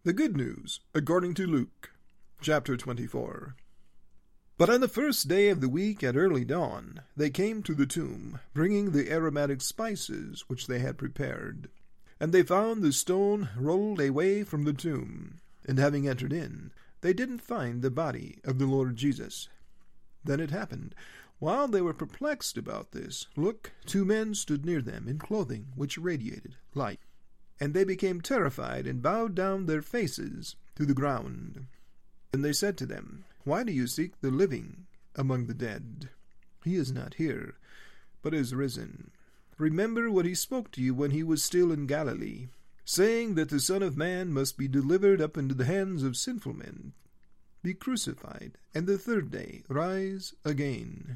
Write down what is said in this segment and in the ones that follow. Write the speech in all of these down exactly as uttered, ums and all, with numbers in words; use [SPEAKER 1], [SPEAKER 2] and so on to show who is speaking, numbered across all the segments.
[SPEAKER 1] The Good News, according to Luke, chapter twenty-four. But on the first day of the week at early dawn, they came to the tomb, bringing the aromatic spices which they had prepared. And they found the stone rolled away from the tomb, and having entered in, they didn't find the body of the Lord Jesus. Then it happened, while they were perplexed about this, look, two men stood near them in clothing which radiated light. And they became terrified, and bowed down their faces to the ground. And they said to them, Why do you seek the living among the dead? He is not here, but is risen. Remember what he spoke to you when he was still in Galilee, saying that the Son of Man must be delivered up into the hands of sinful men, be crucified, and the third day rise again.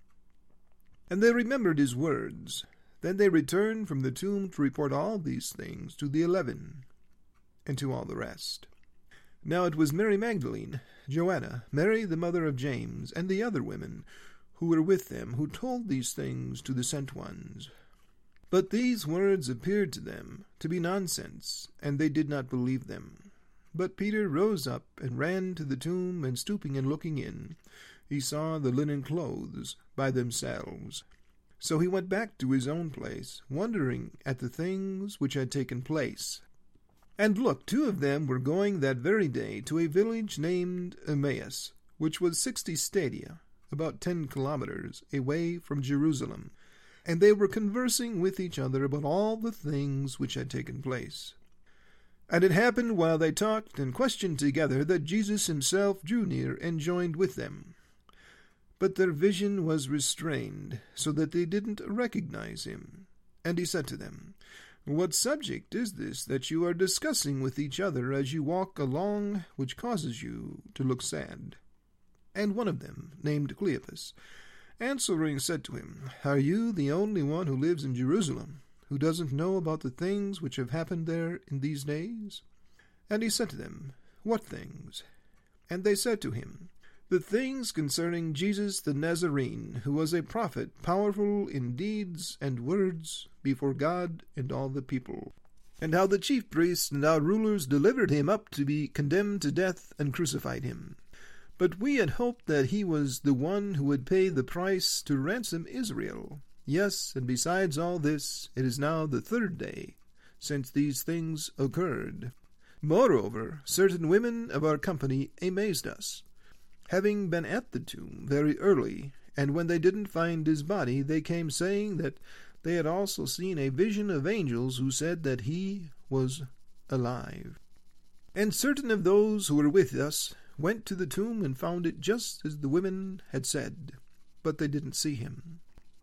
[SPEAKER 1] And they remembered his words. Then they returned from the tomb to report all these things to the eleven, and to all the rest. Now it was Mary Magdalene, Joanna, Mary the mother of James, and the other women who were with them, who told these things to the sent ones. But these words appeared to them to be nonsense, and they did not believe them. But Peter rose up and ran to the tomb, and stooping and looking in, he saw the linen clothes by themselves. So he went back to his own place, wondering at the things which had taken place. And look, two of them were going that very day to a village named Emmaus, which was sixty stadia, about ten kilometers, away from Jerusalem. And they were conversing with each other about all the things which had taken place. And it happened while they talked and questioned together that Jesus himself drew near and joined with them. But their vision was restrained, so that they didn't recognize him. And he said to them, What subject is this that you are discussing with each other as you walk along, which causes you to look sad? And one of them, named Cleopas, answering said to him, Are you the only one who lives in Jerusalem, who doesn't know about the things which have happened there in these days? And he said to them, What things? And they said to him, The things concerning Jesus the Nazarene, who was a prophet, powerful in deeds and words before God and all the people, and how the chief priests and our rulers delivered him up to be condemned to death and crucified him. But we had hoped that he was the one who would pay the price to ransom Israel. Yes, and besides all this, it is now the third day since these things occurred. Moreover, certain women of our company amazed us, having been at the tomb very early, and when they didn't find his body, they came saying that they had also seen a vision of angels who said that he was alive. And certain of those who were with us went to the tomb and found it just as the women had said, but they didn't see him.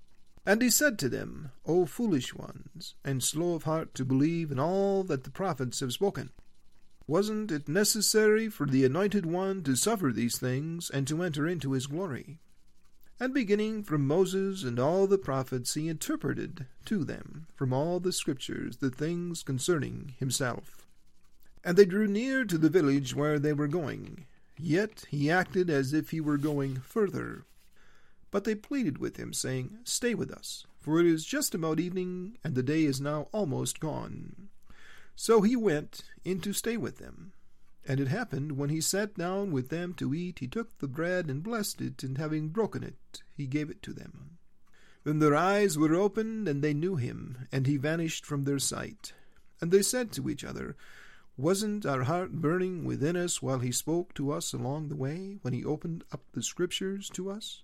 [SPEAKER 1] And he said to them, O foolish ones, and slow of heart to believe in all that the prophets have spoken. Wasn't it necessary for the Anointed One to suffer these things, and to enter into his glory? And beginning from Moses and all the prophets, he interpreted to them from all the Scriptures the things concerning himself. And they drew near to the village where they were going, yet he acted as if he were going further. But they pleaded with him, saying, Stay with us, for it is just about evening, and the day is now almost gone. So he went in to stay with them. And it happened, when he sat down with them to eat, he took the bread and blessed it, and having broken it, he gave it to them. Then their eyes were opened, and they knew him, and he vanished from their sight. And they said to each other, Wasn't our heart burning within us while he spoke to us along the way, when he opened up the Scriptures to us?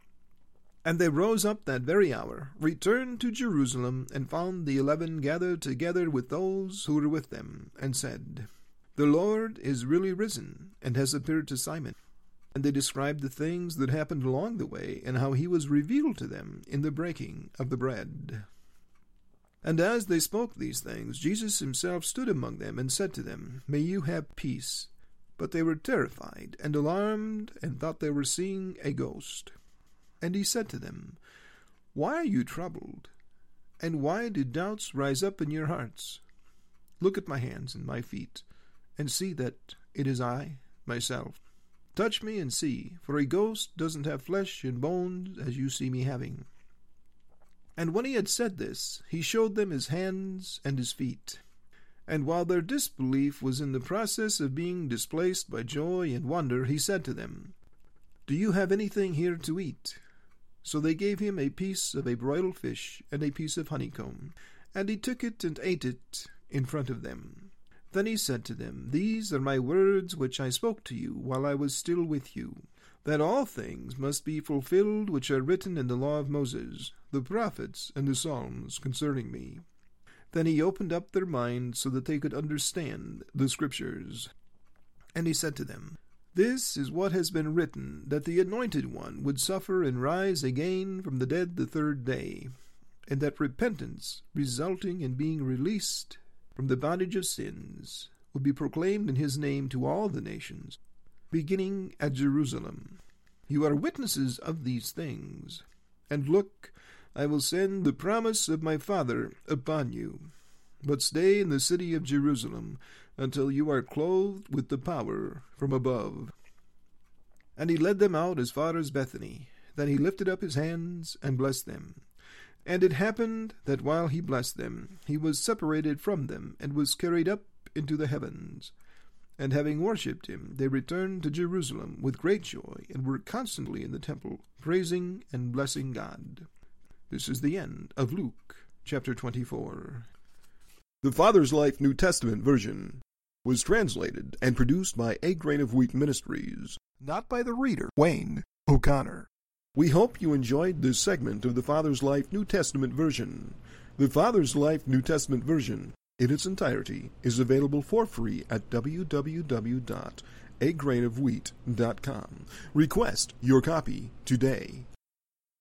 [SPEAKER 1] And they rose up that very hour, returned to Jerusalem, and found the eleven gathered together with those who were with them, and said, The Lord is really risen, and has appeared to Simon. And they described the things that happened along the way, and how he was revealed to them in the breaking of the bread. And as they spoke these things, Jesus himself stood among them, and said to them, May you have peace. But they were terrified and alarmed, and thought they were seeing a ghost. And he said to them, Why are you troubled? And why do doubts rise up in your hearts? Look at my hands and my feet, and see that it is I, myself. Touch me and see, for a ghost doesn't have flesh and bones as you see me having. And when he had said this, he showed them his hands and his feet. And while their disbelief was in the process of being displaced by joy and wonder, he said to them, "Do you have anything here to eat?" So they gave him a piece of a broiled fish and a piece of honeycomb, and he took it and ate it in front of them. Then he said to them, "These are my words which I spoke to you while I was still with you, that all things must be fulfilled which are written in the law of Moses, the prophets, and the Psalms concerning me." Then he opened up their minds so that they could understand the Scriptures. And he said to them, "This is what has been written, that the Anointed One would suffer and rise again from the dead the third day, and that repentance, resulting in being released from the bondage of sins, would be proclaimed in his name to all the nations, beginning at Jerusalem. You are witnesses of these things. And look, I will send the promise of my Father upon you. But stay in the city of Jerusalem until you are clothed with the power from above." And he led them out as far as Bethany. Then he lifted up his hands and blessed them. And it happened that while he blessed them, he was separated from them, and was carried up into the heavens. And having worshipped him, they returned to Jerusalem with great joy, and were constantly in the temple, praising and blessing God. This is the end of Luke, chapter twenty-four.
[SPEAKER 2] The Father's Life New Testament version was translated and produced by A Grain of Wheat Ministries,
[SPEAKER 1] Not by the reader, Wayne O'Connor.
[SPEAKER 2] We hope you enjoyed this segment of the Father's Life New Testament version. The Father's Life New Testament version, in its entirety, is available for free at w w w dot a grain of wheat dot com. Request your copy today.